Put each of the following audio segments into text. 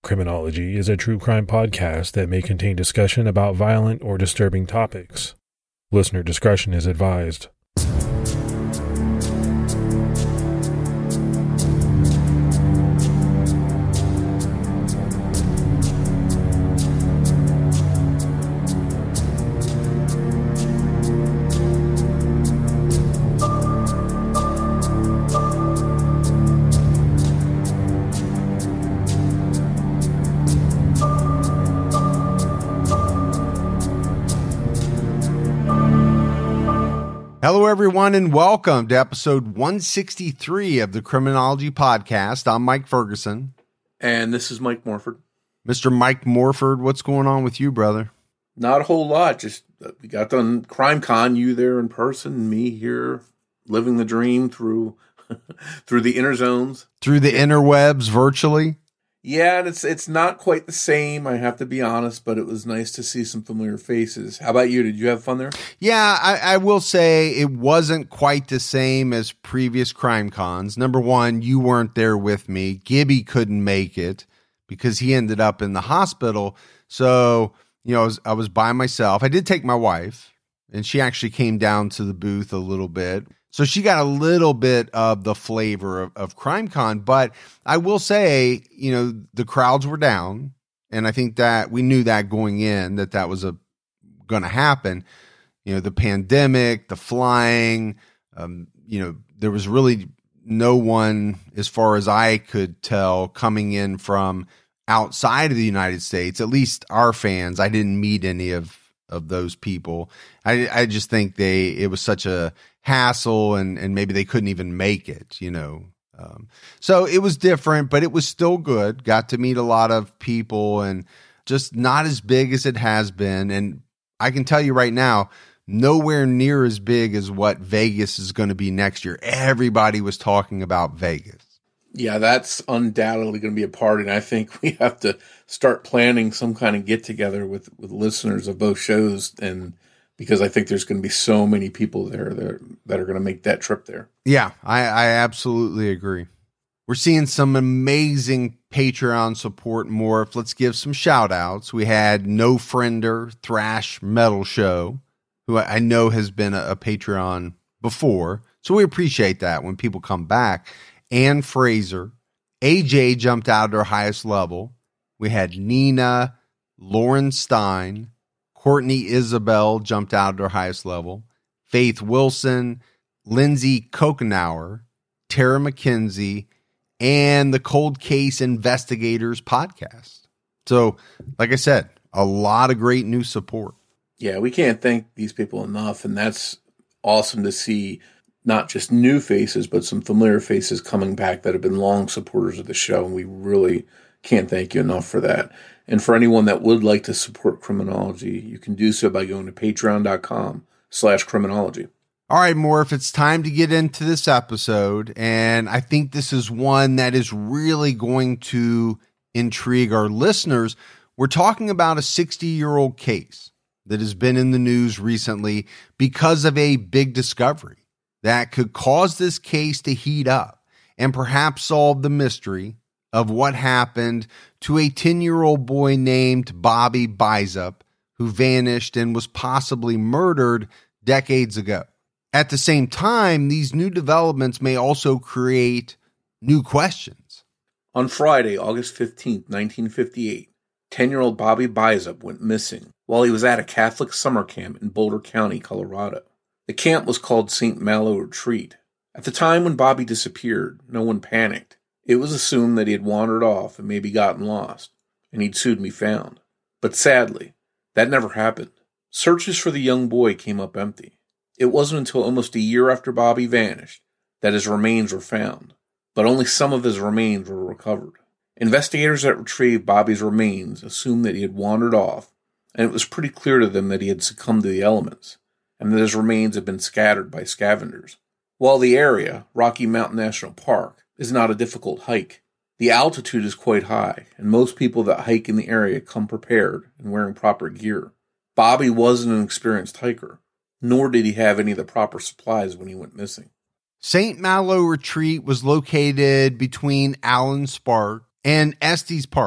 Criminology is a true crime podcast that may contain discussion about violent or disturbing topics. Listener discretion is advised. Hello, everyone, and welcome to episode 163 of the Criminology Podcast. I'm Mike Ferguson. And this is Mike Morford. Mr. Mike Morford, what's going on with you, brother? Not a whole lot. Just we got done CrimeCon, you there in person, me here living the dream through through the inner zones. Through the interwebs virtually? Yeah, and it's not quite the same, I have to be honest, but it was nice to see some familiar faces. How about you? Did you have fun there? Yeah, I will say it wasn't quite the same as previous CrimeCons. Number one, you weren't there with me. Gibby couldn't make it because he ended up in the hospital. So, I was by myself. I did take my wife, and she actually came down to the booth a little bit. So she got a little bit of the flavor of CrimeCon, but I will say, the crowds were down, and I think that we knew that going in, that was going to happen. The pandemic, the flying, there was really no one, as far as I could tell, coming in from outside of the United States, at least our fans. I didn't meet any of those people. I just think it was such a hassle and maybe they couldn't even make it, so it was different, but it was still good. Got to meet a lot of people and just not as big as it has been. And I can tell you right now, nowhere near as big as what Vegas is going to be next year. Everybody was talking about Vegas. Yeah, that's undoubtedly going to be a party, and I think we have to start planning some kind of get-together with listeners of both shows, and because I think there's going to be so many people there that are going to make that trip there. Yeah, I absolutely agree. We're seeing some amazing Patreon support, Morph. Let's give some shout-outs. We had No Friender Thrash Metal Show, who I know has been a Patreon before, so we appreciate that when people come back. Ann Fraser, AJ jumped out to her highest level. We had Nina, Lauren Stein, Courtney Isabel jumped out to her highest level. Faith Wilson, Lindsay Kokenauer, Tara McKenzie, and the Cold Case Investigators podcast. So, like I said, a lot of great new support. Yeah, we can't thank these people enough, and that's awesome to see. Not just new faces, but some familiar faces coming back that have been long supporters of the show. And we really can't thank you enough for that. And for anyone that would like to support Criminology, you can do so by going to patreon.com/criminology. All right, Morph, it's time to get into this episode. And I think this is one that is really going to intrigue our listeners. We're talking about a 60-year-old case that has been in the news recently because of a big discovery that could cause this case to heat up and perhaps solve the mystery of what happened to a 10-year-old boy named Bobby Bizup, who vanished and was possibly murdered decades ago. At the same time, these new developments may also create new questions. On Friday, August 15th, 1958, 10-year-old Bobby Bizup went missing while he was at a Catholic summer camp in Boulder County, Colorado. The camp was called St. Malo Retreat. At the time when Bobby disappeared, no one panicked. It was assumed that he had wandered off and maybe gotten lost, and he'd soon be found. But sadly, that never happened. Searches for the young boy came up empty. It wasn't until almost a year after Bobby vanished that his remains were found, but only some of his remains were recovered. Investigators that retrieved Bobby's remains assumed that he had wandered off, and it was pretty clear to them that he had succumbed to the elements, and that his remains had been scattered by scavengers. While the area, Rocky Mountain National Park, is not a difficult hike, the altitude is quite high, and most people that hike in the area come prepared and wearing proper gear. Bobby wasn't an experienced hiker, nor did he have any of the proper supplies when he went missing. St. Malo Retreat was located between Allen Spark and Estes Park,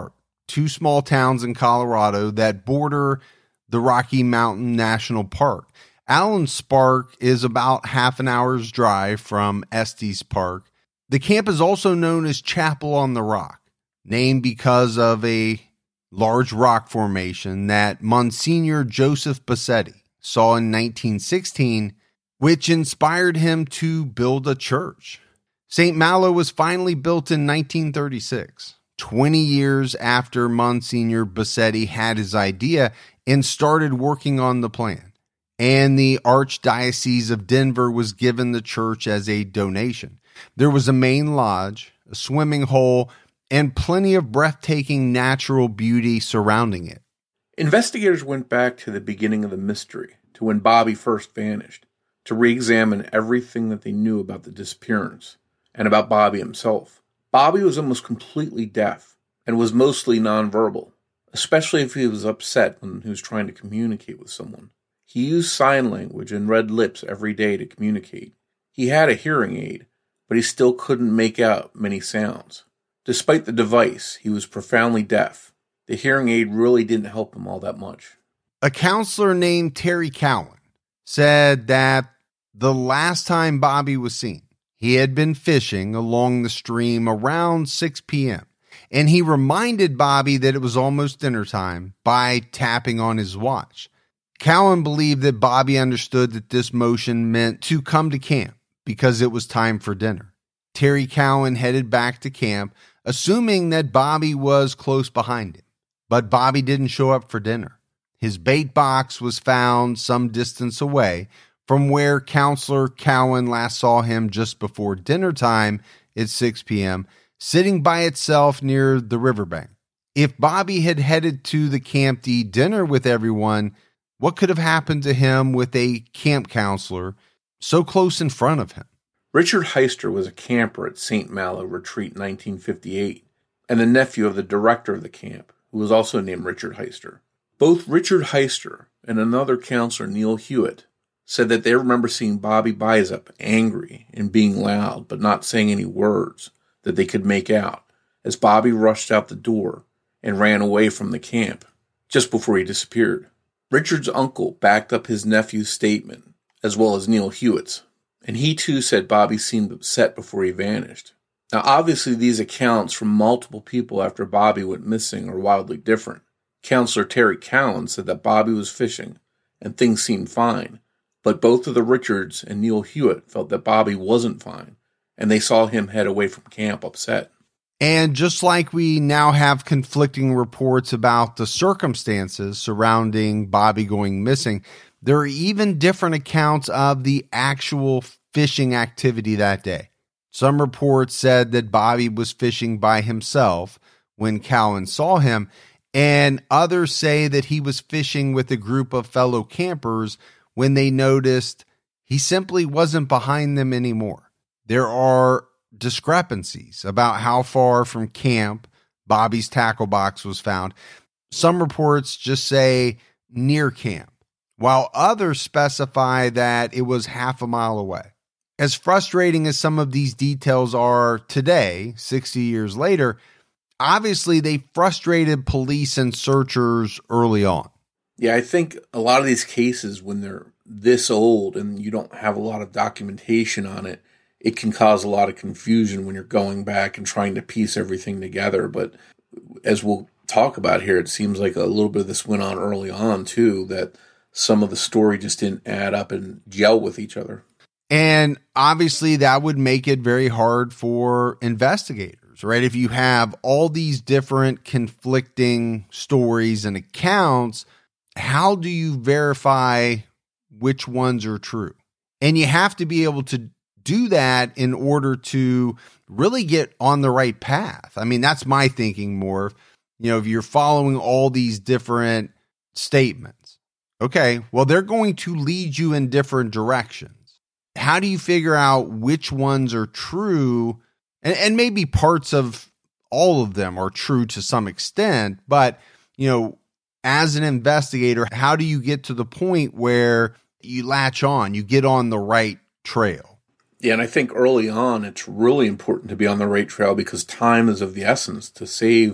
two small towns in Colorado that border the Rocky Mountain National Park. Allen Spark is about half an hour's drive from Estes Park. The camp is also known as Chapel on the Rock, named because of a large rock formation that Monsignor Joseph Bassetti saw in 1916, which inspired him to build a church. St. Malo was finally built in 1936, 20 years after Monsignor Bassetti had his idea and started working on the plan. And the Archdiocese of Denver was given the church as a donation. There was a main lodge, a swimming hole, and plenty of breathtaking natural beauty surrounding it. Investigators went back to the beginning of the mystery, to when Bobby first vanished, to re-examine everything that they knew about the disappearance and about Bobby himself. Bobby was almost completely deaf and was mostly nonverbal, especially if he was upset when he was trying to communicate with someone. He used sign language and read lips every day to communicate. He had a hearing aid, but he still couldn't make out many sounds. Despite the device, he was profoundly deaf. The hearing aid really didn't help him all that much. A counselor named Terry Cowan said that the last time Bobby was seen, he had been fishing along the stream around 6 p.m., and he reminded Bobby that it was almost dinner time by tapping on his watch. Cowan believed that Bobby understood that this motion meant to come to camp because it was time for dinner. Terry Cowan headed back to camp, assuming that Bobby was close behind him. But Bobby didn't show up for dinner. His bait box was found some distance away from where Counselor Cowan last saw him just before dinner time at 6 p.m., sitting by itself near the riverbank. If Bobby had headed to the camp to eat dinner with everyone, what could have happened to him with a camp counselor so close in front of him? Richard Heister was a camper at St. Malo Retreat in 1958, and the nephew of the director of the camp, who was also named Richard Heister. Both Richard Heister and another counselor, Neil Hewitt, said that they remember seeing Bobby Bizup angry and being loud, but not saying any words that they could make out, as Bobby rushed out the door and ran away from the camp just before he disappeared. Richard's uncle backed up his nephew's statement, as well as Neil Hewitt's, and he too said Bobby seemed upset before he vanished. Now obviously these accounts from multiple people after Bobby went missing are wildly different. Counselor Terry Cowan said that Bobby was fishing and things seemed fine, but both of the Richards and Neil Hewitt felt that Bobby wasn't fine, and they saw him head away from camp upset. And just like we now have conflicting reports about the circumstances surrounding Bobby going missing, there are even different accounts of the actual fishing activity that day. Some reports said that Bobby was fishing by himself when Cowan saw him, and others say that he was fishing with a group of fellow campers when they noticed he simply wasn't behind them anymore. There are discrepancies about how far from camp Bobby's tackle box was found. Some reports just say near camp, while others specify that it was half a mile away. As frustrating as some of these details are today, 60 years later, obviously they frustrated police and searchers early on. Yeah, I think a lot of these cases, when they're this old and you don't have a lot of documentation on it, it can cause a lot of confusion when you're going back and trying to piece everything together. But as we'll talk about here, it seems like a little bit of this went on early on too, that some of the story just didn't add up and gel with each other. And obviously that would make it very hard for investigators, right? If you have all these different conflicting stories and accounts, how do you verify which ones are true? And you have to be able to do that in order to really get on the right path. I mean, that's my thinking more. You know, if you're following all these different statements, okay, well, they're going to lead you in different directions. How do you figure out which ones are true? And maybe parts of all of them are true to some extent, but, you know, as an investigator, how do you get to the point where you latch on, you get on the right trail? Yeah, and I think early on, it's really important to be on the right trail because time is of the essence to save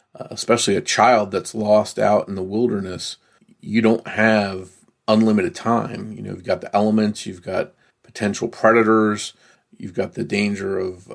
especially a child that's lost out in the wilderness. You don't have unlimited time. You know, you've got the elements, you've got potential predators, you've got the danger of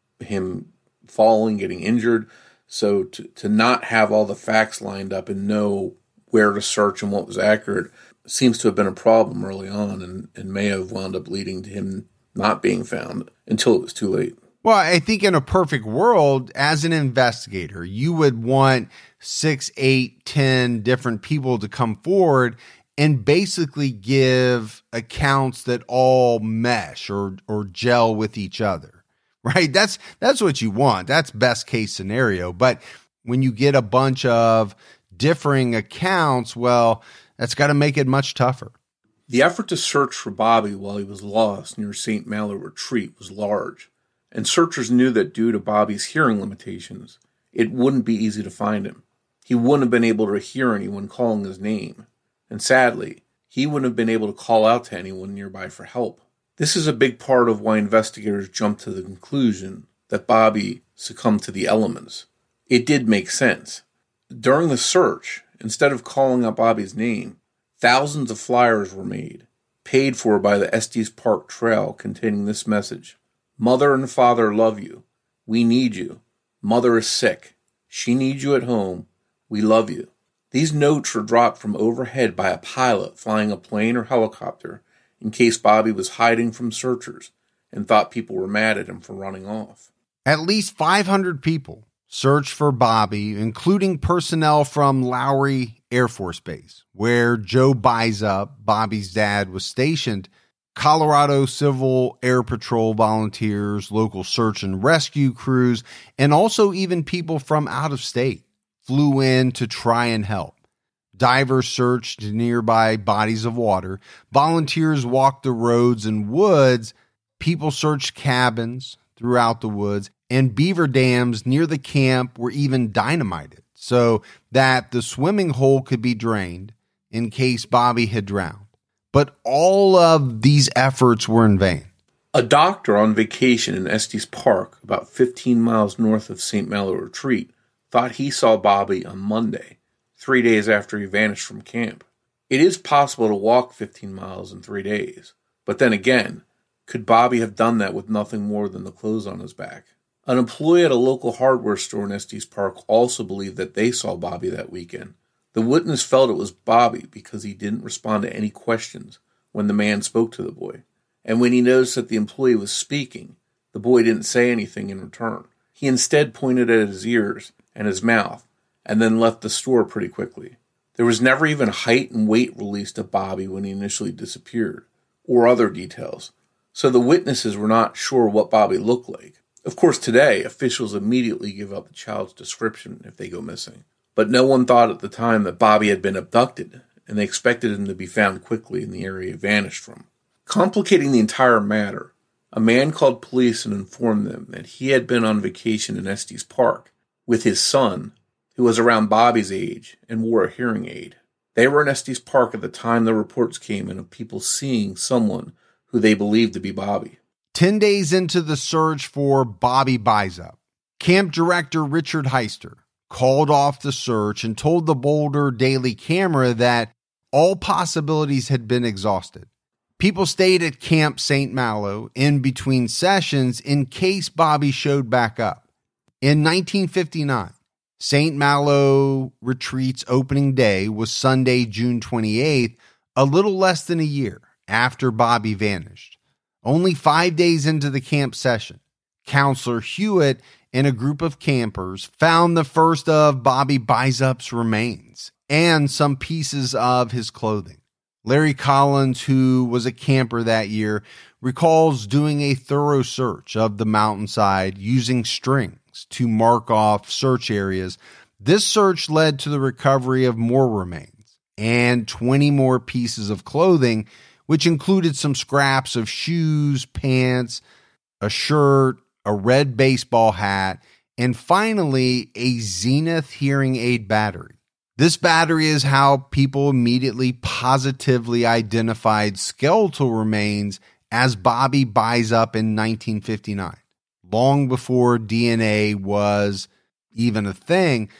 him falling, getting injured. So to not have all the facts lined up and know where to search and what was accurate seems to have been a problem early on, and may have wound up leading to him not being found until it was too late. Well, I think in a perfect world, as an investigator, you would want 6, 8, 10 different people to come forward and basically give accounts that all mesh or gel with each other, right? That's what you want. That's best case scenario. But when you get a bunch of differing accounts, well, that's got to make it much tougher. The effort to search for Bobby while he was lost near St. Malo Retreat was large, and searchers knew that due to Bobby's hearing limitations, it wouldn't be easy to find him. He wouldn't have been able to hear anyone calling his name, and sadly, he wouldn't have been able to call out to anyone nearby for help. This is a big part of why investigators jumped to the conclusion that Bobby succumbed to the elements. It did make sense. During the search, instead of calling out Bobby's name, thousands of flyers were made, paid for by the Estes Park Trail, containing this message: Mother and Father love you. We need you. Mother is sick. She needs you at home. We love you. These notes were dropped from overhead by a pilot flying a plane or helicopter in case Bobby was hiding from searchers and thought people were mad at him for running off. At least 500 people searched for Bobby, including personnel from Lowry Air Force Base, where Joe Bizup, Bobby's dad, was stationed. Colorado Civil Air Patrol volunteers, local search and rescue crews, and also even people from out of state flew in to try and help. Divers searched nearby bodies of water. Volunteers walked the roads and woods. People searched cabins throughout the woods, and beaver dams near the camp were even dynamited so that the swimming hole could be drained in case Bobby had drowned. But all of these efforts were in vain. A doctor on vacation in Estes Park, about 15 miles north of St. Malo Retreat, thought he saw Bobby on Monday, 3 days after he vanished from camp. It is possible to walk 15 miles in 3 days, but then again, could Bobby have done that with nothing more than the clothes on his back? An employee at a local hardware store in Estes Park also believed that they saw Bobby that weekend. The witness felt it was Bobby because he didn't respond to any questions when the man spoke to the boy. And when he noticed that the employee was speaking, the boy didn't say anything in return. He instead pointed at his ears and his mouth, and then left the store pretty quickly. There was never even height and weight released of Bobby when he initially disappeared, or other details, so the witnesses were not sure what Bobby looked like. Of course, today, officials immediately give up the child's description if they go missing. But no one thought at the time that Bobby had been abducted, and they expected him to be found quickly in the area he vanished from. Complicating the entire matter, a man called police and informed them that he had been on vacation in Estes Park with his son, who was around Bobby's age and wore a hearing aid. They were in Estes Park at the time the reports came in of people seeing someone who they believed to be Bobby. 10 days into the search for Bobby Bizup, camp director Richard Heister called off the search and told the Boulder Daily Camera that all possibilities had been exhausted. People stayed at Camp St. Malo in between sessions in case Bobby showed back up. In 1959, St. Malo Retreat's opening day was Sunday, June 28th, a little less than a year after Bobby vanished. Only 5 days into the camp session, Counselor Hewitt and a group of campers found the first of Bobby Bizup's remains and some pieces of his clothing. Larry Collins, who was a camper that year, recalls doing a thorough search of the mountainside using strings to mark off search areas. This search led to the recovery of more remains and 20 more pieces of clothing, which included some scraps of shoes, pants, a shirt, a red baseball hat, and finally a Zenith hearing aid battery. This battery is how people immediately positively identified skeletal remains as Bobby Bizup in 1959. Long before DNA was even a thing,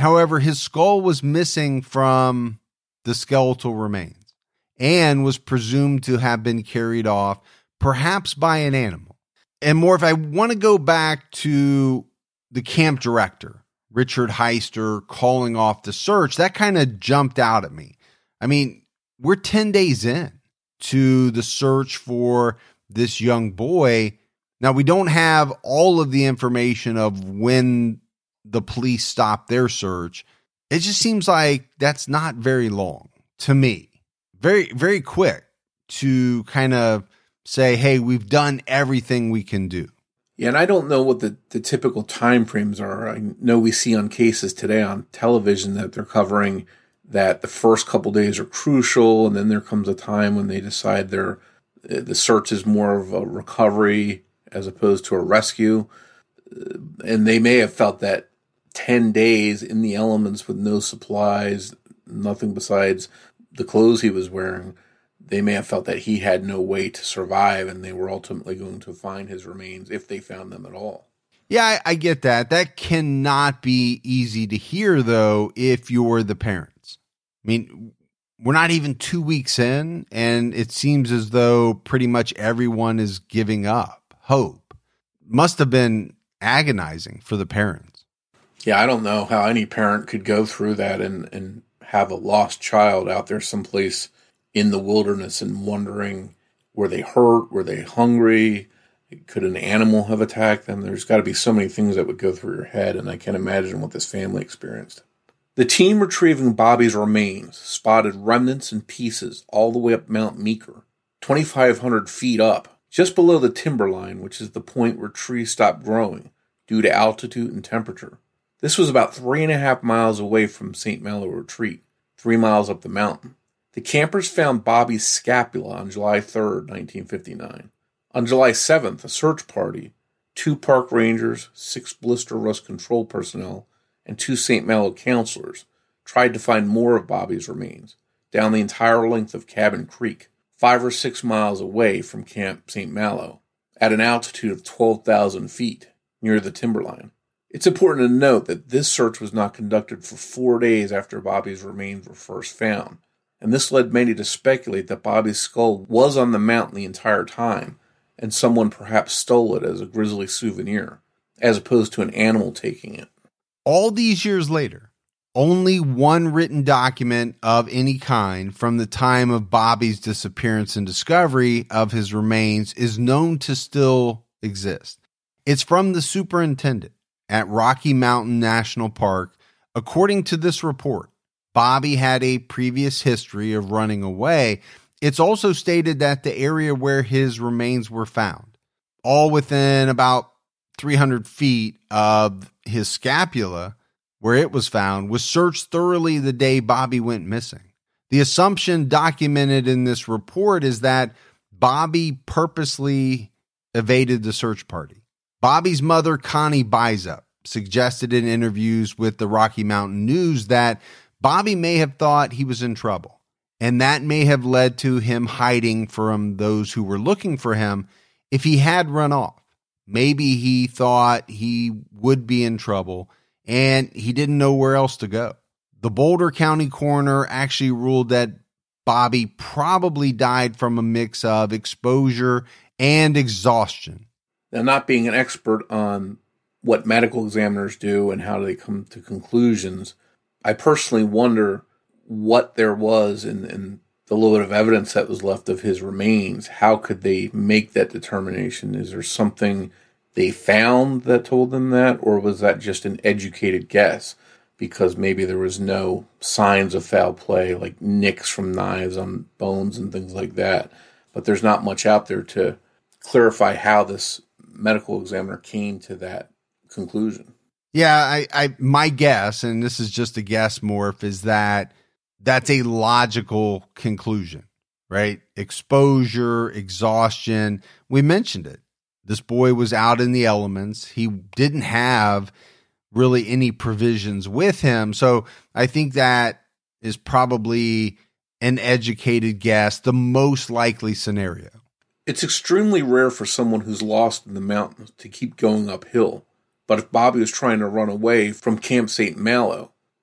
However, his skull was missing from the skeletal remains and was presumed to have been carried off, perhaps by an animal. And more, if I want to go back to the camp director, Richard Heister, calling off the search, that kind of jumped out at me. I mean, we're 10 days in to the search for this young boy. Now, we don't have all of the information of when the police stopped their search. It just seems like that's not very long to me. Very, very quick to kind of say, hey, we've done everything we can do. Yeah, and I don't know what the typical time frames are. I know we see on cases today on television that they're covering that the first couple days are crucial, and then there comes a time when they decide the search is more of a recovery as opposed to a rescue. And they may have felt that 10 days in the elements with no supplies, nothing besides the clothes he was wearing, they may have felt that he had no way to survive, and they were ultimately going to find his remains if they found them at all. Yeah, I get that. That cannot be easy to hear, though, if you're the parents. I mean, we're not even 2 weeks in, and it seems as though pretty much everyone is giving up hope. Must have been agonizing for the parents. Yeah, I don't know how any parent could go through that and have a lost child out there someplace in the wilderness and wondering, were they hurt? Were they hungry? Could an animal have attacked them? There's got to be so many things that would go through your head, and I can't imagine what this family experienced. The team retrieving Bobby's remains spotted remnants and pieces all the way up Mount Meeker, 2,500 feet up, just below the timberline, which is the point where trees stop growing due to altitude and temperature. This was about 3.5 miles away from St. Malo Retreat, 3 miles up the mountain. The campers found Bobby's scapula on July 3rd, 1959. On July 7th, a search party, 2 park rangers, 6 blister rust control personnel, and 2 St. Malo counselors tried to find more of Bobby's remains down the entire length of Cabin Creek, 5 or 6 miles away from Camp St. Malo, at an altitude of 12,000 feet near the timberline. It's important to note that this search was not conducted for 4 days after Bobby's remains were first found, and this led many to speculate that Bobby's skull was on the mountain the entire time, and someone perhaps stole it as a grisly souvenir, as opposed to an animal taking it. All these years later, only one written document of any kind from the time of Bobby's disappearance and discovery of his remains is known to still exist. It's from the superintendent at Rocky Mountain National Park. According to this report, Bobby had a previous history of running away. It's also stated that the area where his remains were found, all within about 300 feet of his scapula, where it was found, was searched thoroughly the day Bobby went missing. The assumption documented in this report is that Bobby purposely evaded the search party. Bobby's mother, Connie Bizup, suggested in interviews with the Rocky Mountain News that Bobby may have thought he was in trouble, and that may have led to him hiding from those who were looking for him if he had run off. Maybe he thought he would be in trouble, and he didn't know where else to go. The Boulder County coroner actually ruled that Bobby probably died from a mix of exposure and exhaustion. Now, not being an expert on what medical examiners do and how they come to conclusions, I personally wonder what there was in the little bit of evidence that was left of his remains. How could they make that determination? Is there something they found that told them that, or was that just an educated guess? Because maybe there was no signs of foul play, like nicks from knives on bones and things like that. But there's not much out there to clarify how this medical examiner came to that conclusion. Yeah, my guess, and this is just a guess, Morph, is that that's a logical conclusion, right? Exposure, exhaustion. We mentioned it. This boy was out in the elements. He didn't have really any provisions with him. So I think that is probably an educated guess, the most likely scenario. It's extremely rare for someone who's lost in the mountains to keep going uphill. But if Bobby was trying to run away from Camp St. Malo,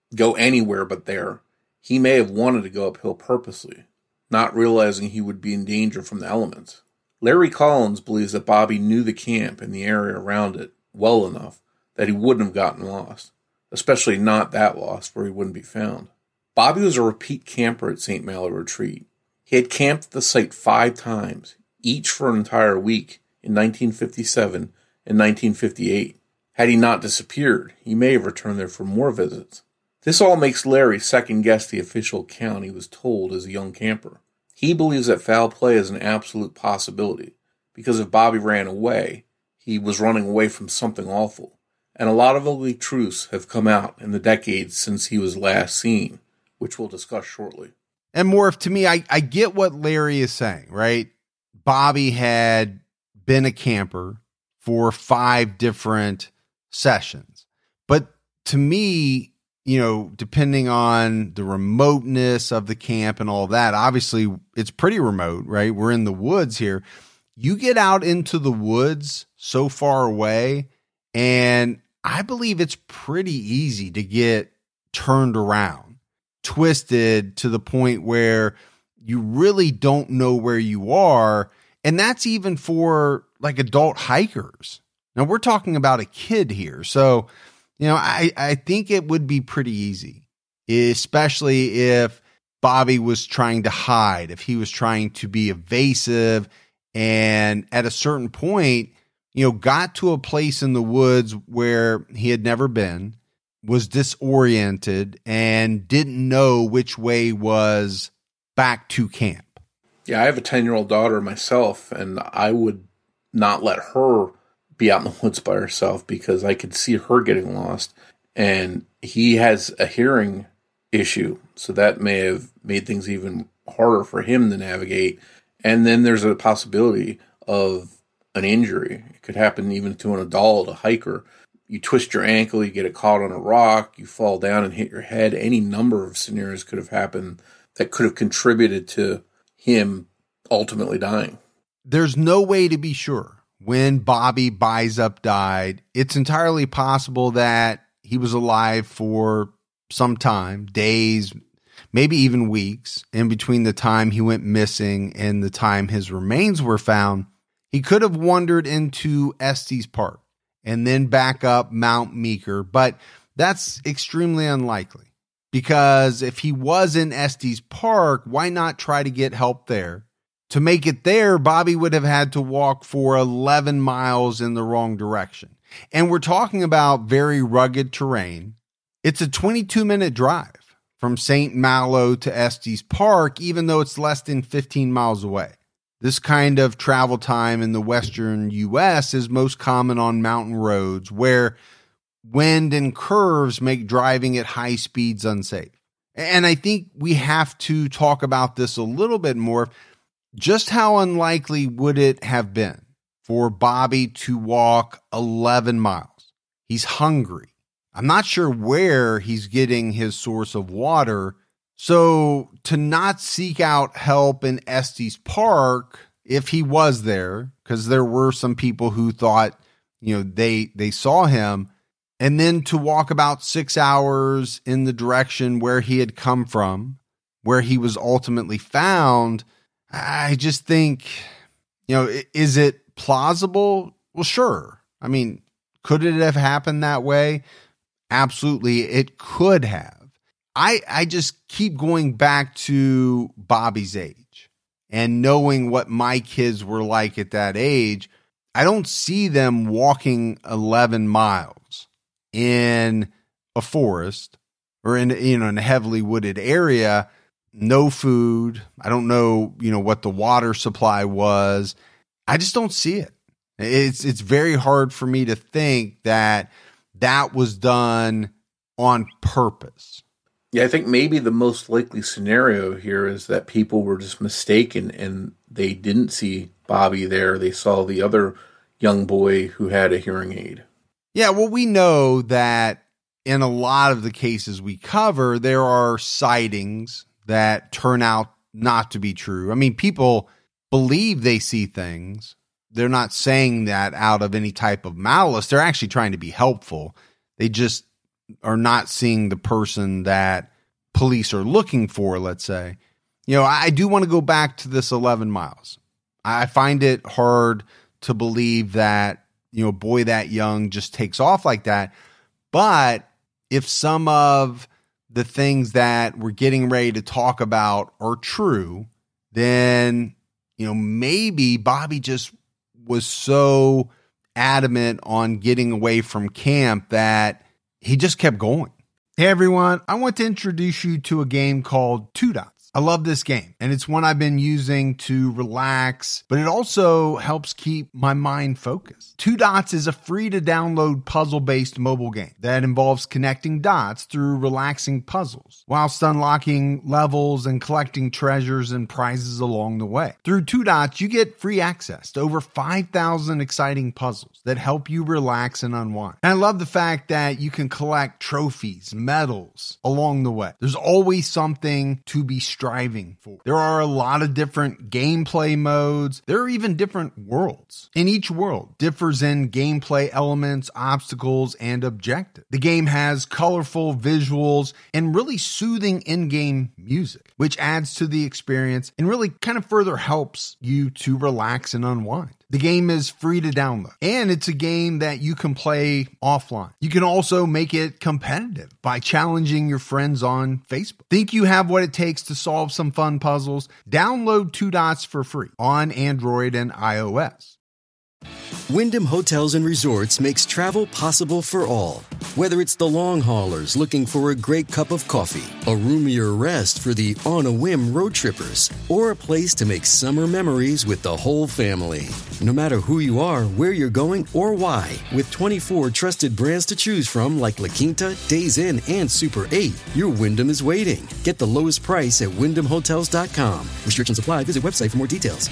go anywhere but there. He may have wanted to go uphill purposely, not realizing he would be in danger from the elements. Larry Collins believes that Bobby knew the camp and the area around it well enough that he wouldn't have gotten lost, especially not that lost where he wouldn't be found. Bobby was a repeat camper at St. Malo Retreat. He had camped at the site 5 times, each for an entire week in 1957 and 1958. Had he not disappeared, he may have returned there for more visits. This all makes Larry second-guess the official account he was told as a young camper. He believes that foul play is an absolute possibility, because if Bobby ran away, he was running away from something awful. And a lot of ugly truths have come out in the decades since he was last seen, which we'll discuss shortly. And Morph, to me, I get what Larry is saying, right? Bobby had been a camper for 5 different sessions. But to me, depending on the remoteness of the camp and all that, obviously it's pretty remote, right? We're in the woods here. You get out into the woods so far away, and I believe it's pretty easy to get turned around, twisted to the point where you really don't know where you are. And that's even for like adult hikers. Now we're talking about a kid here. So, I think it would be pretty easy, especially if Bobby was trying to hide, if he was trying to be evasive, and at a certain point, got to a place in the woods where he had never been, was disoriented, and didn't know which way was back to camp. Yeah, I have a 10-year-old daughter myself, and I would not let her be out in the woods by herself because I could see her getting lost. And he has a hearing issue, so that may have made things even harder for him to navigate. And then there's a possibility of an injury. It could happen even to an adult, a hiker. You twist your ankle, you get it caught on a rock, you fall down and hit your head. Any number of scenarios could have happened that could have contributed to him ultimately dying. There's no way to be sure. When Bobby Bizup died, it's entirely possible that he was alive for some time, days, maybe even weeks, in between the time he went missing and the time his remains were found. He could have wandered into Estes Park and then back up Mount Meeker, but that's extremely unlikely, because if he was in Estes Park, why not try to get help there? To make it there, Bobby would have had to walk for 11 miles in the wrong direction. And we're talking about very rugged terrain. It's a 22-minute drive from St. Malo to Estes Park, even though it's less than 15 miles away. This kind of travel time in the western U.S. is most common on mountain roads where wind and curves make driving at high speeds unsafe. And I think we have to talk about this a little bit more. Just how unlikely would it have been for Bobby to walk 11 miles? He's hungry. I'm not sure where he's getting his source of water. So to not seek out help in Estes Park, if he was there, because there were some people who thought, they saw him, and then to walk about 6 hours in the direction where he had come from, where he was ultimately found, I just think, is it plausible? Well, sure. I mean, could it have happened that way? Absolutely, it could have. I just keep going back to Bobby's age and knowing what my kids were like at that age. I don't see them walking 11 miles in a forest or in a heavily wooded area. No food. I don't know, what the water supply was. I just don't see it. It's very hard for me to think that was done on purpose. Yeah, I think maybe the most likely scenario here is that people were just mistaken and they didn't see Bobby there. They saw the other young boy who had a hearing aid. Yeah, well, we know that in a lot of the cases we cover, there are sightings that turn out not to be true. I mean, people believe they see things. They're not saying that out of any type of malice. They're actually trying to be helpful. They just are not seeing the person that police are looking for, let's say. I do want to go back to this 11 miles. I find it hard to believe that, a boy that young just takes off like that. But if some of the things that we're getting ready to talk about are true, then, maybe Bobby just was so adamant on getting away from camp that he just kept going. Hey everyone, I want to introduce you to a game called Two Dots. I love this game, and it's one I've been using to relax, but it also helps keep my mind focused. Two Dots is a free-to-download puzzle-based mobile game that involves connecting dots through relaxing puzzles, whilst unlocking levels and collecting treasures and prizes along the way. Through Two Dots, you get free access to over 5,000 exciting puzzles that help you relax and unwind. And I love the fact that you can collect trophies, medals along the way. There's always something to be striving for. There are a lot of different gameplay modes. There are even different worlds. And each world differs in gameplay elements, obstacles, and objectives. The game has colorful visuals and really soothing in-game music, which adds to the experience and really kind of further helps you to relax and unwind. The game is free to download, and it's a game that you can play offline. You can also make it competitive by challenging your friends on Facebook. Think you have what it takes to solve some fun puzzles? Download Two Dots for free on Android and iOS. Wyndham Hotels and Resorts makes travel possible for all. Whether it's the long haulers looking for a great cup of coffee, a roomier rest for the on-a-whim road trippers, or a place to make summer memories with the whole family. No matter who you are, where you're going, or why, with 24 trusted brands to choose from like La Quinta, Days Inn, and Super 8, your Wyndham is waiting. Get the lowest price at WyndhamHotels.com. Restrictions apply. Visit website for more details.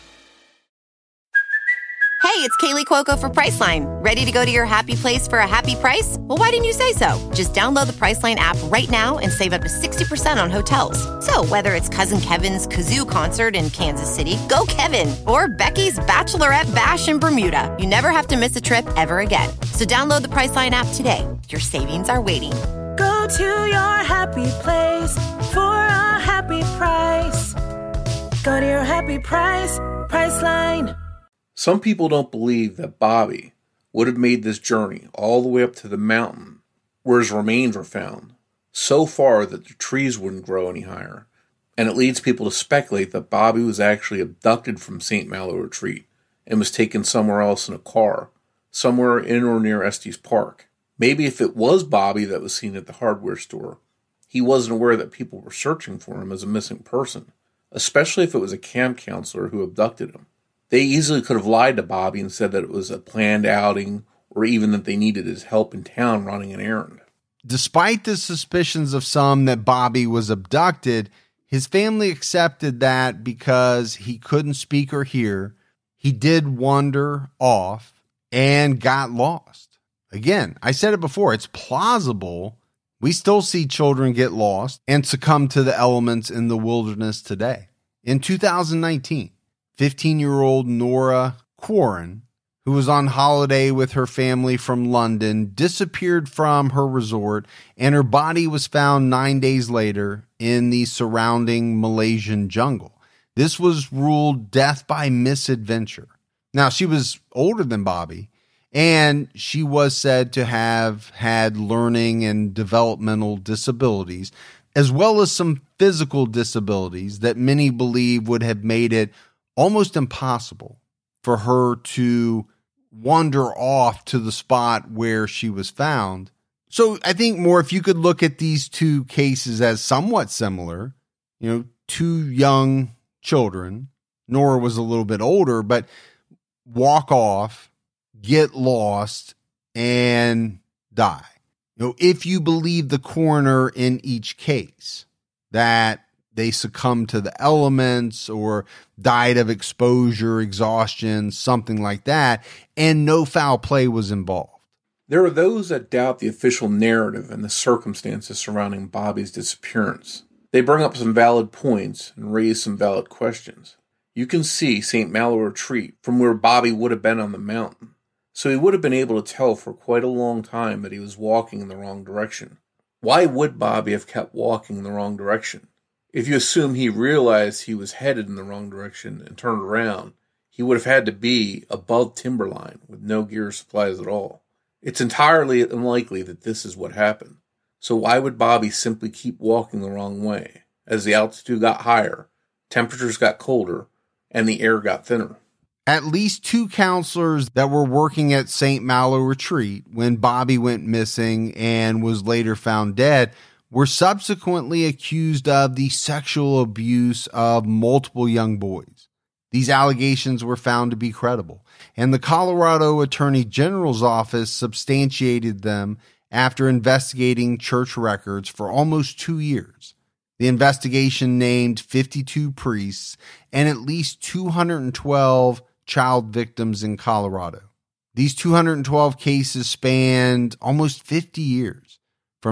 Hey, it's Kaylee Cuoco for Priceline. Ready to go to your happy place for a happy price? Well, why didn't you say so? Just download the Priceline app right now and save up to 60% on hotels. So whether it's Cousin Kevin's Kazoo Concert in Kansas City, go Kevin, or Becky's Bachelorette Bash in Bermuda, you never have to miss a trip ever again. So download the Priceline app today. Your savings are waiting. Go to your happy place for a happy price. Go to your happy price, Priceline. Some people don't believe that Bobby would have made this journey all the way up to the mountain where his remains were found, so far that the trees wouldn't grow any higher, and it leads people to speculate that Bobby was actually abducted from St. Malo Retreat and was taken somewhere else in a car, somewhere in or near Estes Park. Maybe if it was Bobby that was seen at the hardware store, he wasn't aware that people were searching for him as a missing person, especially if it was a camp counselor who abducted him. They easily could have lied to Bobby and said that it was a planned outing, or even that they needed his help in town running an errand. Despite the suspicions of some that Bobby was abducted, his family accepted that because he couldn't speak or hear, he did wander off and got lost. Again, I said it before, it's plausible. We still see children get lost and succumb to the elements in the wilderness today. In 2019, 15-year-old Nora Quarren, who was on holiday with her family from London, disappeared from her resort, and her body was found 9 days later in the surrounding Malaysian jungle. This was ruled death by misadventure. Now, she was older than Bobby, and she was said to have had learning and developmental disabilities, as well as some physical disabilities that many believe would have made it almost impossible for her to wander off to the spot where she was found. So I think more if you could look at these two cases as somewhat similar, two young children, Nora was a little bit older, but walk off, get lost, and die. If you believe the coroner in each case that they succumbed to the elements or died of exposure, exhaustion, something like that, and no foul play was involved. There are those that doubt the official narrative and the circumstances surrounding Bobby's disappearance. They bring up some valid points and raise some valid questions. You can see St. Malo Retreat from where Bobby would have been on the mountain. so he would have been able to tell for quite a long time that he was walking in the wrong direction. Why would Bobby have kept walking in the wrong direction? If you assume he realized he was headed in the wrong direction and turned around, he would have had to be above timberline with no gear supplies at all. It's entirely unlikely that this is what happened. So why would Bobby simply keep walking the wrong way? As the altitude got higher, temperatures got colder, and the air got thinner. At least 2 counselors that were working at St. Malo Retreat when Bobby went missing and was later found dead were subsequently accused of the sexual abuse of multiple young boys. These allegations were found to be credible, and the Colorado Attorney General's office substantiated them after investigating church records for almost 2 years. The investigation named 52 priests and at least 212 child victims in Colorado. These 212 cases spanned almost 50 years, from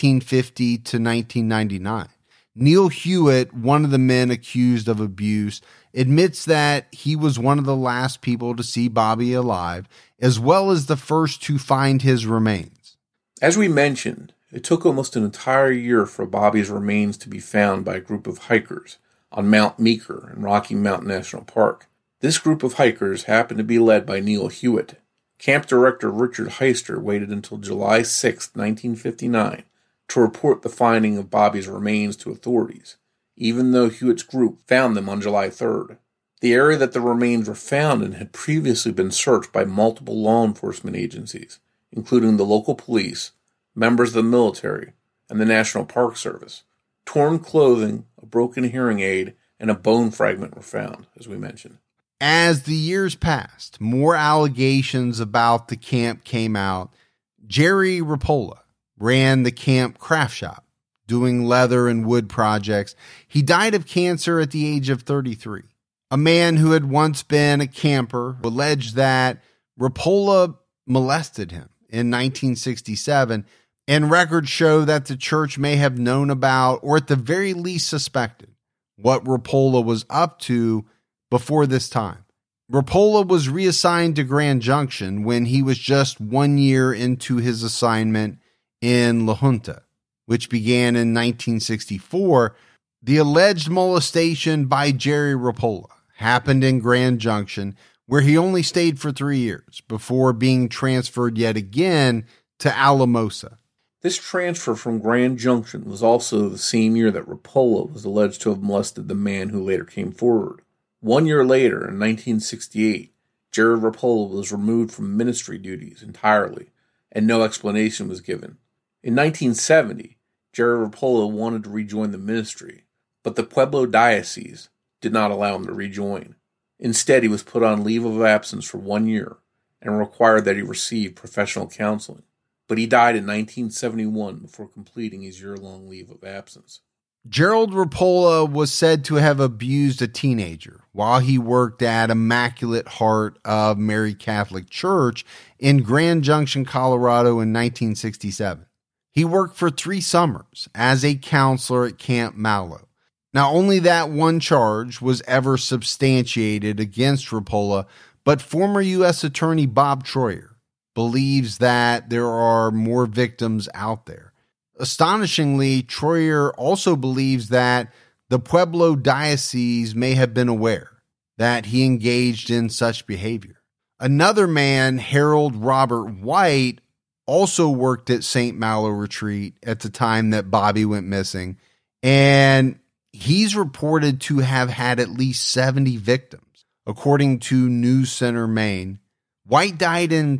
1950 to 1999. Neil Hewitt, one of the men accused of abuse, admits that he was one of the last people to see Bobby alive, as well as the first to find his remains. As we mentioned, it took almost an entire year for Bobby's remains to be found by a group of hikers on Mount Meeker in Rocky Mountain National Park. This group of hikers happened to be led by Neil Hewitt. Camp Director Richard Heister waited until July 6, 1959, to report the finding of Bobby's remains to authorities, even though Hewitt's group found them on July 3rd. The area that the remains were found in had previously been searched by multiple law enforcement agencies, including the local police, members of the military, and the National Park Service. Torn clothing, a broken hearing aid, and a bone fragment were found, as we mentioned. As the years passed, more allegations about the camp came out. Jerry Rapola ran the camp craft shop, doing leather and wood projects. He died of cancer at the age of 33. A man who had once been a camper alleged that Rapola molested him in 1967, and records show that the church may have known about, or at the very least suspected, what Rapola was up to before this time. Rapola was reassigned to Grand Junction when he was just 1 year into his assignment in La Junta, which began in 1964. The alleged molestation by Jerry Rapola happened in Grand Junction, where he only stayed for 3 years before being transferred yet again to Alamosa. This transfer from Grand Junction was also the same year that Rapola was alleged to have molested the man who later came forward. 1 year later, in 1968, Jared Rapola was removed from ministry duties entirely, and no explanation was given. In 1970, Jared Rapola wanted to rejoin the ministry, but the Pueblo Diocese did not allow him to rejoin. Instead, he was put on leave of absence for 1 year and required that he receive professional counseling. But he died in 1971 before completing his year-long leave of absence. Gerald Rapola was said to have abused a teenager while he worked at Immaculate Heart of Mary Catholic Church in Grand Junction, Colorado in 1967. He worked for 3 summers as a counselor at Camp Malo. Now, only that one charge was ever substantiated against Rapola, but former U.S. Attorney Bob Troyer believes that there are more victims out there. Astonishingly, Troyer also believes that the Pueblo Diocese may have been aware that he engaged in such behavior. Another man, Harold Robert White, also worked at St. Malo Retreat at the time that Bobby went missing, and he's reported to have had at least 70 victims, according to News Center Maine. White died in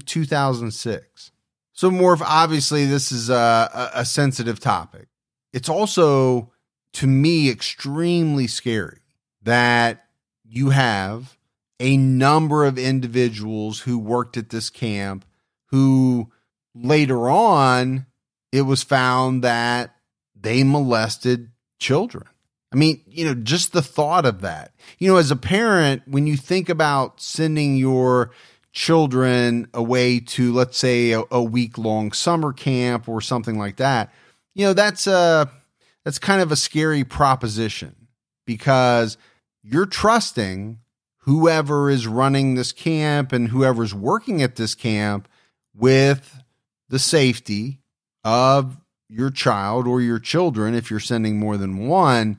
2006. So, Morph, obviously this is a sensitive topic. It's also, to me, extremely scary that you have a number of individuals who worked at this camp who later on, it was found that they molested children. I mean, just the thought of that. As a parent, when you think about sending your children away to, let's say, a week-long summer camp or something like that, that's kind of a scary proposition, because you're trusting whoever is running this camp and whoever's working at this camp with the safety of your child or your children, if you're sending more than one.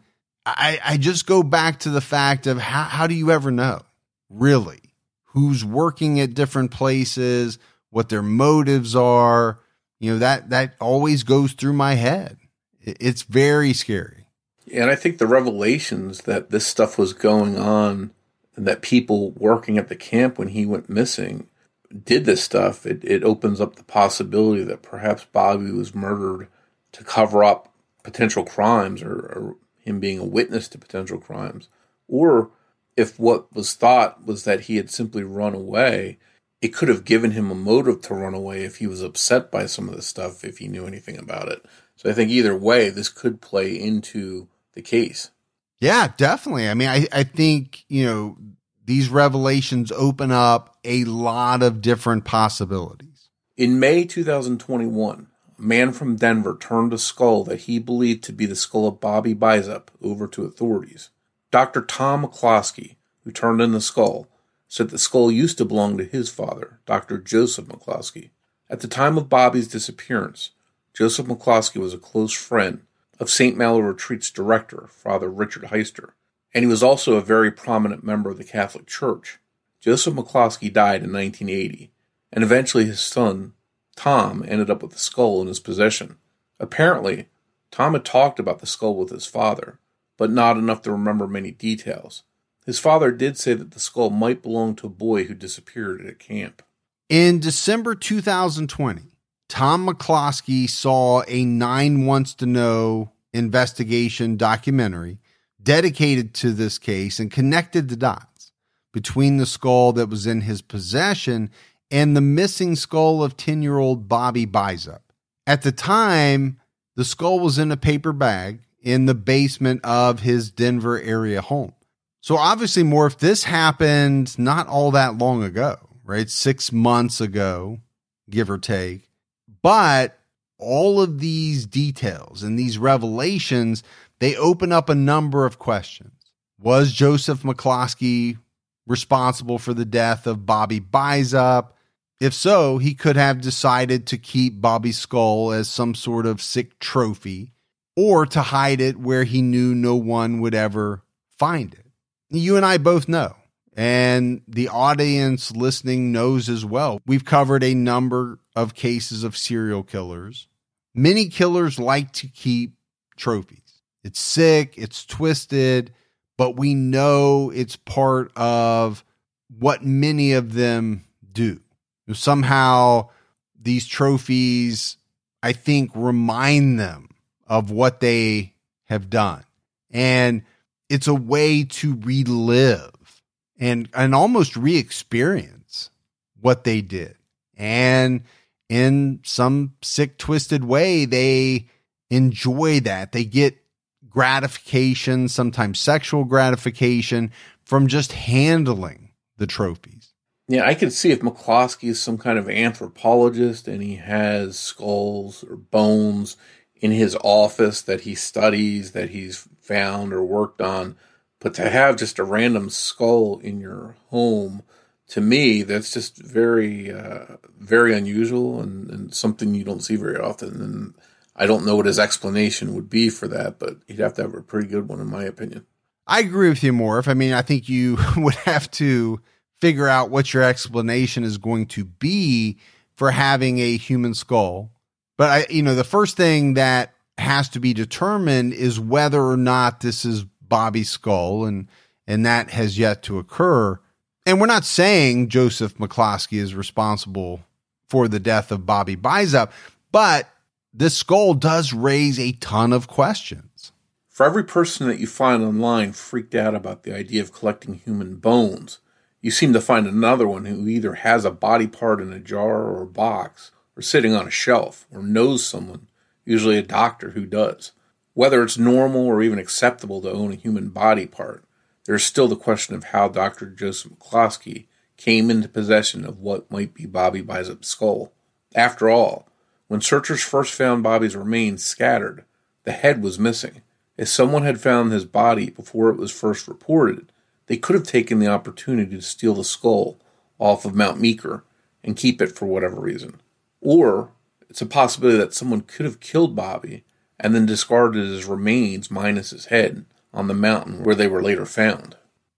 I just go back to the fact of how do you ever know, really, who's working at different places, what their motives are? That always goes through my head. It's very scary. And I think the revelations that this stuff was going on and that people working at the camp when he went missing did this stuff, it opens up the possibility that perhaps Bobby was murdered to cover up potential crimes or him being a witness to potential crimes. Or if what was thought was that he had simply run away, it could have given him a motive to run away if he was upset by some of the stuff, if he knew anything about it. So I think either way, this could play into the case. Yeah, definitely. I mean, I think, these revelations open up a lot of different possibilities. In May 2021, a man from Denver turned a skull that he believed to be the skull of Bobby Bizup over to authorities. Dr. Tom McCloskey, who turned in the skull, said the skull used to belong to his father, Dr. Joseph McCloskey. At the time of Bobby's disappearance, Joseph McCloskey was a close friend of St. Malo Retreat's director, Father Richard Heister, and he was also a very prominent member of the Catholic Church. Joseph McCloskey died in 1980, and eventually his son, Tom, ended up with the skull in his possession. Apparently, Tom had talked about the skull with his father, but not enough to remember many details. His father did say that the skull might belong to a boy who disappeared at a camp. In December 2020, Tom McCloskey saw a 9 Wants to Know investigation documentary dedicated to this case and connected the dots between the skull that was in his possession and the missing skull of 10-year-old Bobby Bizup. At the time, the skull was in a paper bag in the basement of his Denver area home. So obviously, Morph, this happened not all that long ago, right? 6 months ago, give or take. But all of these details and these revelations, they open up a number of questions. Was Joseph McCloskey responsible for the death of Bobby Bizup? If so, he could have decided to keep Bobby's skull as some sort of sick trophy or to hide it where he knew no one would ever find it. You and I both know, and the audience listening knows as well. We've covered a number of cases of serial killers. Many killers like to keep trophies. It's sick, it's twisted, but we know it's part of what many of them do. Somehow these trophies, I think, remind them of what they have done. And it's a way to relive and almost re-experience what they did. And in some sick, twisted way, they enjoy that. They get gratification, sometimes sexual gratification, from just handling the trophies. Yeah, I could see if McCloskey is some kind of anthropologist and he has skulls or bones in his office that he studies, that he's found or worked on. But to have just a random skull in your home, to me, that's just very, very unusual and something you don't see very often. And I don't know what his explanation would be for that, but he'd have to have a pretty good one, in my opinion. I agree with you, Morph. I mean, I think you would have to figure out what your explanation is going to be for having a human skull. But the first thing that has to be determined is whether or not this is Bobby's skull, and that has yet to occur. And we're not saying Joseph McCloskey is responsible for the death of Bobby Bizup, but this skull does raise a ton of questions. For every person that you find online freaked out about the idea of collecting human bones, you seem to find another one who either has a body part in a jar or a box, or sitting on a shelf, or knows someone, usually a doctor, who does. Whether it's normal or even acceptable to own a human body part, there's still the question of how Dr. Joseph McCloskey came into possession of what might be Bobby Bizup's skull. After all, when searchers first found Bobby's remains scattered, the head was missing. If someone had found his body before it was first reported, They could have taken the opportunity to steal the skull off of Mount Meeker and keep it for whatever reason. Or it's a possibility that someone could have killed Bobby and then discarded his remains minus his head on the mountain where they were later found.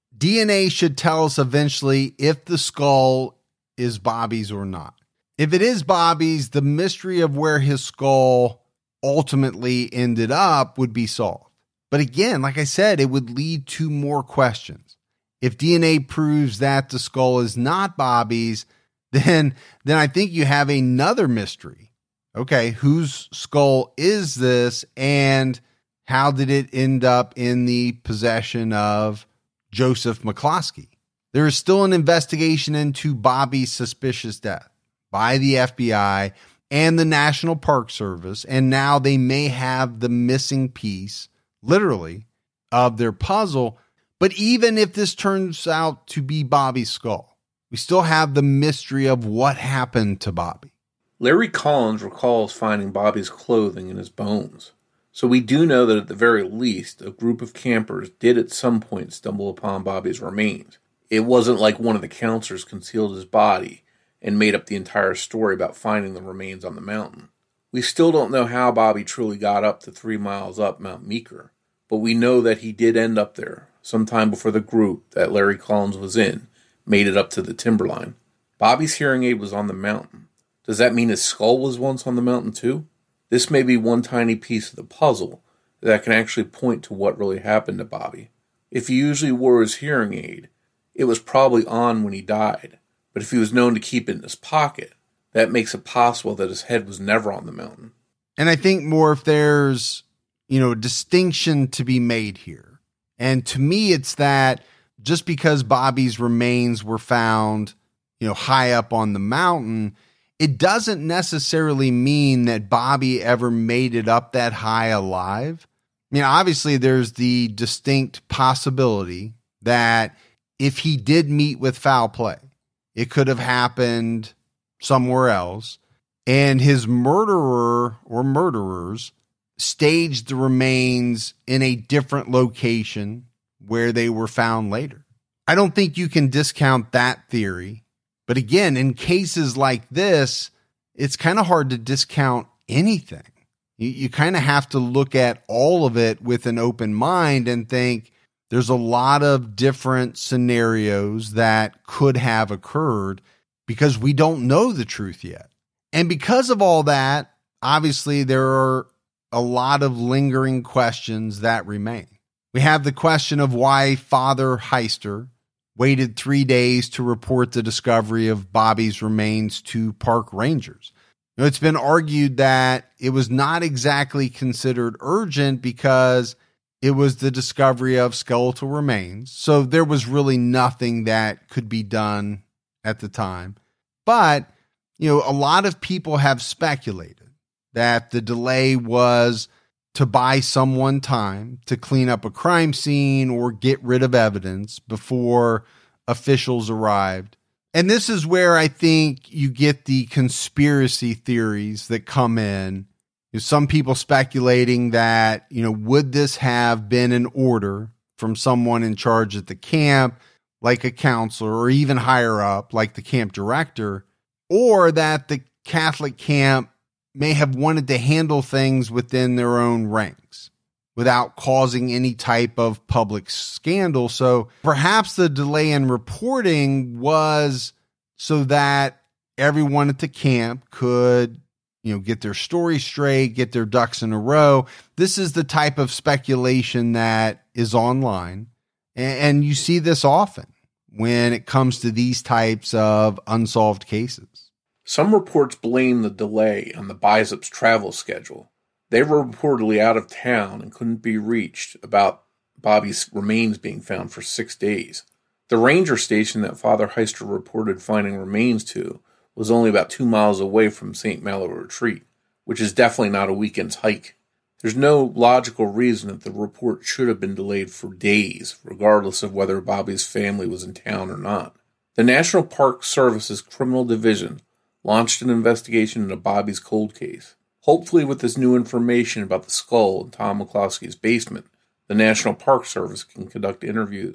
DNA should tell us eventually if the skull is Bobby's or not. If it is Bobby's, the mystery of where his skull ultimately ended up would be solved. But again, like I said, it would lead to more questions. If DNA proves that the skull is not Bobby's, then I think you have another mystery. Okay, whose skull is this, and how did it end up in the possession of Joseph McCloskey? There is still an investigation into Bobby's suspicious death by the FBI and the National Park Service, and now they may have the missing piece, literally, of their puzzle. But even if this turns out to be Bobby's skull, we still have the mystery of what happened to Bobby. Larry Collins recalls finding Bobby's clothing and his bones. So we do know that at the very least, a group of campers did at some point stumble upon Bobby's remains. It wasn't like one of the counselors concealed his body and made up the entire story about finding the remains on the mountain. We still don't know how Bobby truly got up to 3 miles up Mount Meeker, but we know that he did end up there sometime before the group that Larry Collins was in made it up to the timberline. Bobby's hearing aid was on the mountain. Does that mean his skull was once on the mountain too? This may be one tiny piece of the puzzle that can actually point to what really happened to Bobby. If he usually wore his hearing aid, it was probably on when he died. But if he was known to keep it in his pocket, that makes it possible that his head was never on the mountain. And I think more if there's, a distinction to be made here. And to me, it's that just because Bobby's remains were found, high up on the mountain, it doesn't necessarily mean that Bobby ever made it up that high alive. I mean, obviously there's the distinct possibility that if he did meet with foul play, it could have happened somewhere else, and his murderer or murderers staged the remains in a different location where they were found later. I don't think you can discount that theory. But again, in cases like this, it's kind of hard to discount anything. You kind of have to look at all of it with an open mind and think there's a lot of different scenarios that could have occurred because we don't know the truth yet. And because of all that, obviously there are a lot of lingering questions that remain. We have the question of why Father Heister waited 3 days to report the discovery of Bobby's remains to park rangers. It's been argued that it was not exactly considered urgent because it was the discovery of skeletal remains. So there was really nothing that could be done at the time. But, a lot of people have speculated that the delay was to buy someone time to clean up a crime scene or get rid of evidence before officials arrived. And this is where I think you get the conspiracy theories that come in. Some people speculating that, would this have been an order from someone in charge at the camp, like a counselor, or even higher up, like the camp director, or that the Catholic camp may have wanted to handle things within their own ranks without causing any type of public scandal. So perhaps the delay in reporting was so that everyone at the camp could, get their story straight, get their ducks in a row. This is the type of speculation that is online. And you see this often when it comes to these types of unsolved cases. Some reports blame the delay on the Bisup's travel schedule. They were reportedly out of town and couldn't be reached about Bobby's remains being found for 6 days. The ranger station that Father Heister reported finding remains to was only about 2 miles away from St. Malo Retreat, which is definitely not a weekend's hike. There's no logical reason that the report should have been delayed for days, regardless of whether Bobby's family was in town or not. The National Park Service's Criminal Division launched an investigation into Bobby's cold case. Hopefully with this new information about the skull in Tom McCloskey's basement, the National Park Service can conduct interviews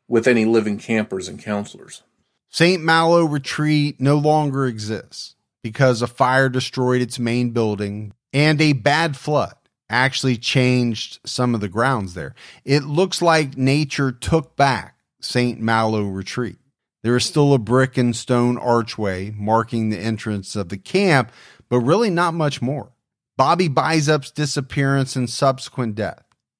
with any living campers and counselors. St. Malo Retreat no longer exists because a fire destroyed its main building and a bad flood actually changed some of the grounds there. It looks like nature took back St. Malo Retreat. There is still a brick and stone archway marking the entrance of the camp, but really not much more. Bobby Bizup's disappearance and subsequent death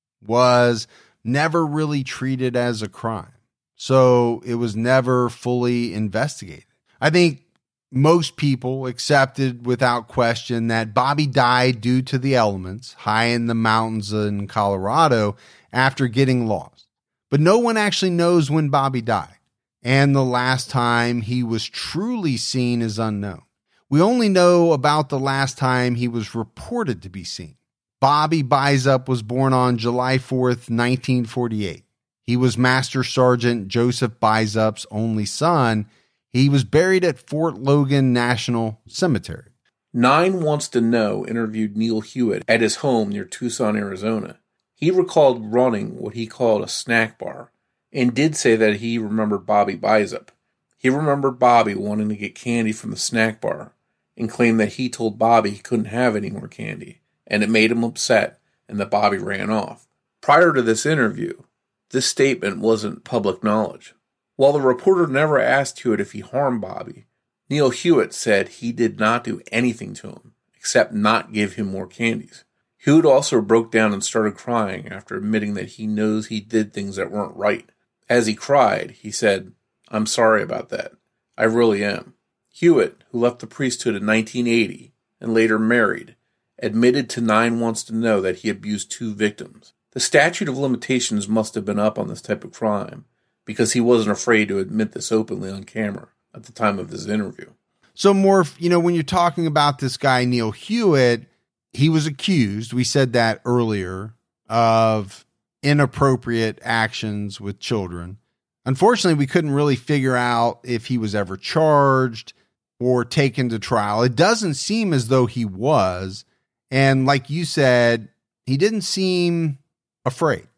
was never really treated as a crime, so it was never fully investigated. I think most people accepted without question that Bobby died due to the elements high in the mountains in Colorado after getting lost. But no one actually knows when Bobby died, and the last time he was truly seen is unknown. We only know about the last time he was reported to be seen. Bobby Bizup was born on July 4th, 1948. He was Master Sergeant Joseph Bizup's only son. He was buried at Fort Logan National Cemetery. 9 Wants to Know interviewed Neil Hewitt at his home near Tucson, Arizona. He recalled running what he called a snack bar and did say that he remembered Bobby Bizup. He remembered Bobby wanting to get candy from the snack bar and claimed that he told Bobby he couldn't have any more candy, and it made him upset and that Bobby ran off. Prior to this interview, this statement wasn't public knowledge. While the reporter never asked Hewitt if he harmed Bobby, Neil Hewitt said he did not do anything to him, except not give him more candies. Hewitt also broke down and started crying after admitting that he knows he did things that weren't right. As he cried, he said, "I'm sorry about that. I really am." Hewitt, who left the priesthood in 1980 and later married, admitted to 9 Wants to Know that he abused 2 victims. The statute of limitations must have been up on this type of crime because he wasn't afraid to admit this openly on camera at the time of this interview. So, Morph, when you're talking about this guy, Neil Hewitt, he was accused, we said that earlier, of inappropriate actions with children. Unfortunately, we couldn't really figure out if he was ever charged or taken to trial. It doesn't seem as though he was. And like you said, he didn't seem afraid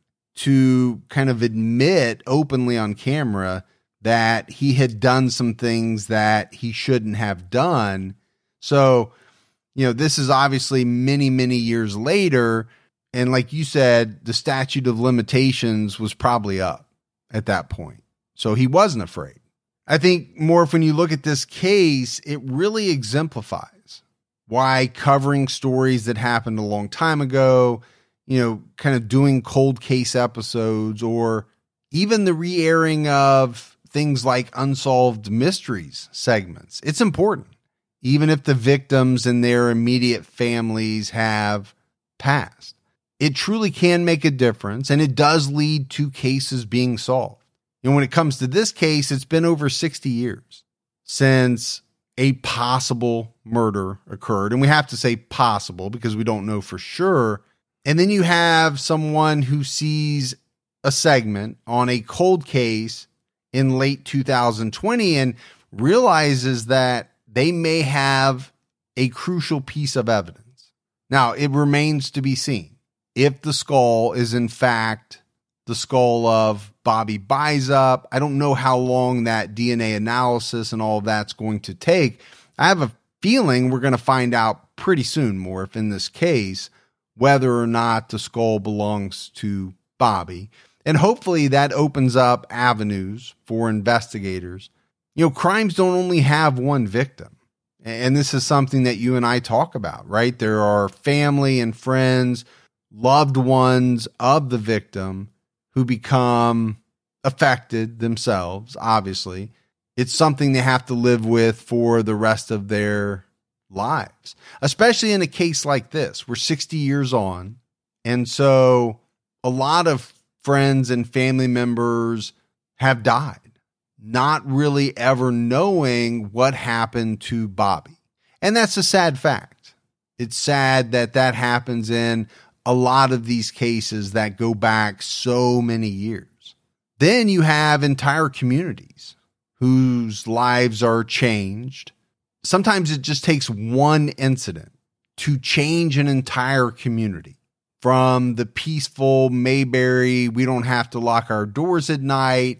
to kind of admit openly on camera that he had done some things that he shouldn't have done. So, this is obviously many, many years later. And like you said, the statute of limitations was probably up at that point. So he wasn't afraid. I think, Morph, when you look at this case, it really exemplifies why covering stories that happened a long time ago, kind of doing cold case episodes, or even the re-airing of things like Unsolved Mysteries segments. It's important, even if the victims and their immediate families have passed. It truly can make a difference, and it does lead to cases being solved. And when it comes to this case, it's been over 60 years since a possible murder occurred. And we have to say possible because we don't know for sure. And then you have someone who sees a segment on a cold case in late 2020 and realizes that they may have a crucial piece of evidence. Now, it remains to be seen if the skull is in fact the skull of Bobby Bizup. I don't know how long that DNA analysis and all of that's going to take. I have a feeling we're going to find out pretty soon, Morph, in this case, whether or not the skull belongs to Bobby. And hopefully that opens up avenues for investigators. Crimes don't only have one victim. And this is something that you and I talk about, right? There are family and friends, loved ones of the victim who become affected themselves, obviously. It's something they have to live with for the rest of their lives, especially in a case like this. We're 60 years on. And so a lot of friends and family members have died, not really ever knowing what happened to Bobby. And that's a sad fact. It's sad that that happens in a lot of these cases that go back so many years. Then you have entire communities whose lives are changed. Sometimes it just takes one incident to change an entire community. From the peaceful Mayberry, we don't have to lock our doors at night,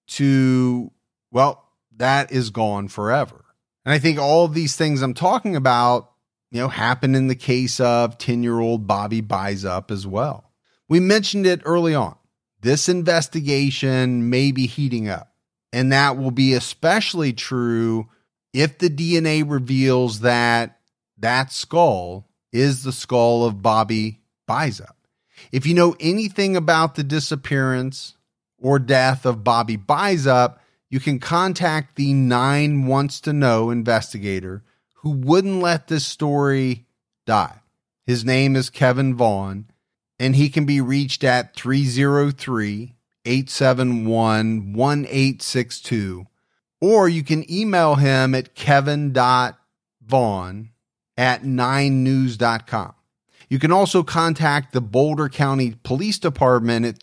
to, well, that is gone forever. And I think all of these things I'm talking about, happened in the case of 10-year-old Bobby Bizup as well. We mentioned it early on. This investigation may be heating up, and that will be especially true if the DNA reveals that that skull is the skull of Bobby Bizup. If you know anything about the disappearance or death of Bobby Bizup, you can contact the 9 Wants to Know investigator who wouldn't let this story die. His name is Kevin Vaughn, and he can be reached at 303-871-1862, or you can email him at kevin.vaughn@9news.com. You can also contact the Boulder County Police Department at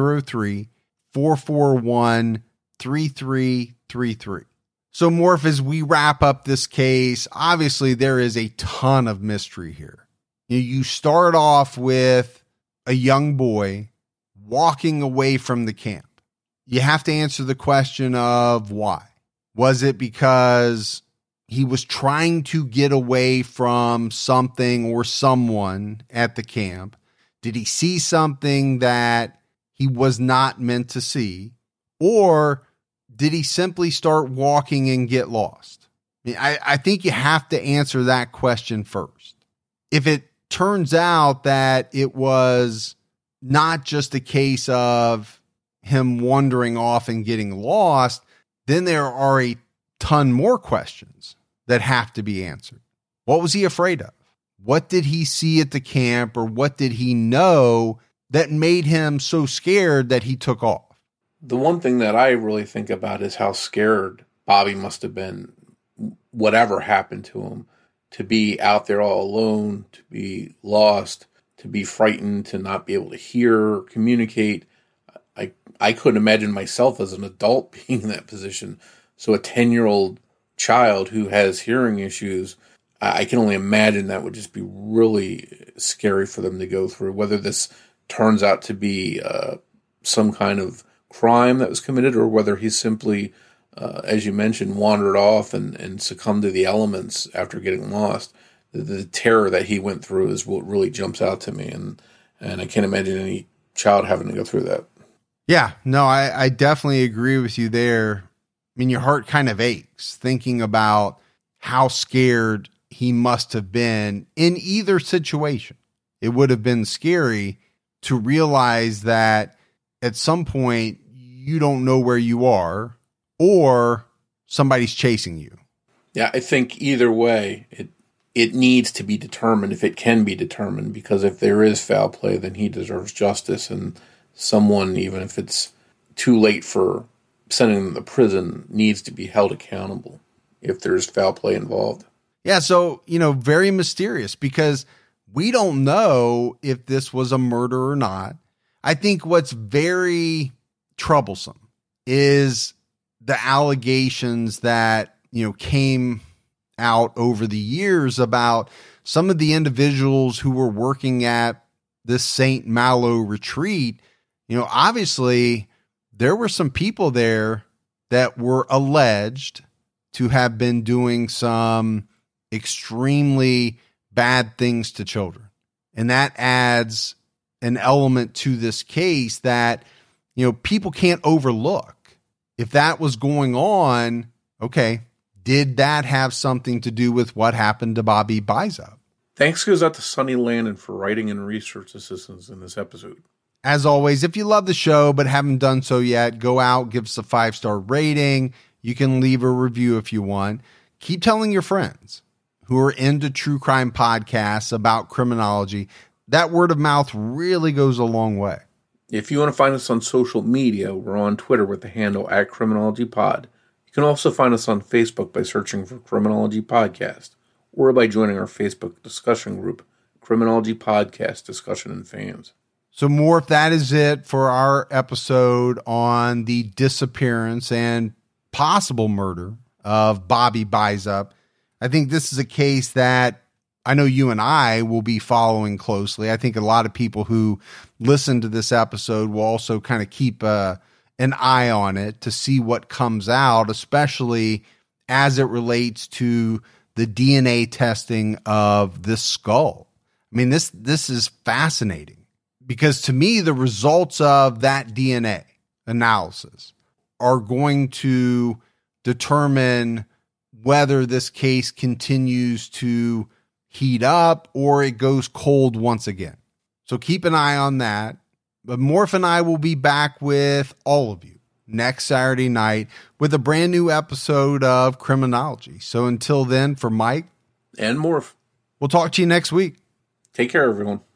303-441-3333. So, Morph, as we wrap up this case, obviously there is a ton of mystery here. You start off with a young boy walking away from the camp. You have to answer the question of why. Was it because he was trying to get away from something or someone at the camp? Did he see something that he was not meant to see? Or did he simply start walking and get lost? I think you have to answer that question first. If it turns out that it was not just a case of him wandering off and getting lost, then there are a ton more questions that have to be answered. What was he afraid of? What did he see at the camp, or what did he know that made him so scared that he took off? The one thing that I really think about is how scared Bobby must have been, whatever happened to him, to be out there all alone, to be lost, to be frightened, to not be able to hear or communicate. I couldn't imagine myself as an adult being in that position. So a 10-year-old child who has hearing issues, I can only imagine that would just be really scary for them to go through. Whether this turns out to be some kind of crime that was committed, or whether he simply, as you mentioned, wandered off and succumbed to the elements after getting lost. The terror that he went through is what really jumps out to me, and I can't imagine any child having to go through that. Yeah, no, I definitely agree with you there. I mean, your heart kind of aches thinking about how scared he must have been in either situation. It would have been scary to realize that at some point you don't know where you are, or somebody's chasing you. Yeah, I think either way, it needs to be determined, if it can be determined, because if there is foul play, then he deserves justice, and someone, even if it's too late for sending them to prison, needs to be held accountable if there's foul play involved. Yeah, so, very mysterious, because we don't know if this was a murder or not. I think what's very troublesome is the allegations that, came out over the years about some of the individuals who were working at this St. Malo retreat. Obviously there were some people there that were alleged to have been doing some extremely bad things to children. And that adds an element to this case that, people can't overlook. If that was going on, okay, did that have something to do with what happened to Bobby Bizup? Thanks goes out to Sonny Landon for writing and research assistance in this episode. As always, if you love the show but haven't done so yet, go out, give us a 5-star rating. You can leave a review if you want. Keep telling your friends who are into true crime podcasts about criminology. That word of mouth really goes a long way. If you want to find us on social media, we're on Twitter with the handle @CriminologyPod. You can also find us on Facebook by searching for Criminology Podcast, or by joining our Facebook discussion group, Criminology Podcast Discussion and Fans. So, Morph, that is it for our episode on the disappearance and possible murder of Bobby Bizup. I think this is a case that I know you and I will be following closely. I think a lot of people who listen to this episode will also kind of keep an an eye on it to see what comes out, especially as it relates to the DNA testing of this skull. I mean, this is fascinating because to me, the results of that DNA analysis are going to determine whether this case continues to heat up or it goes cold once again. So keep an eye on that. But Morph and I will be back with all of you next Saturday night with a brand new episode of Criminology. So until then, for Mike and Morph, we'll talk to you next week. Take care, everyone.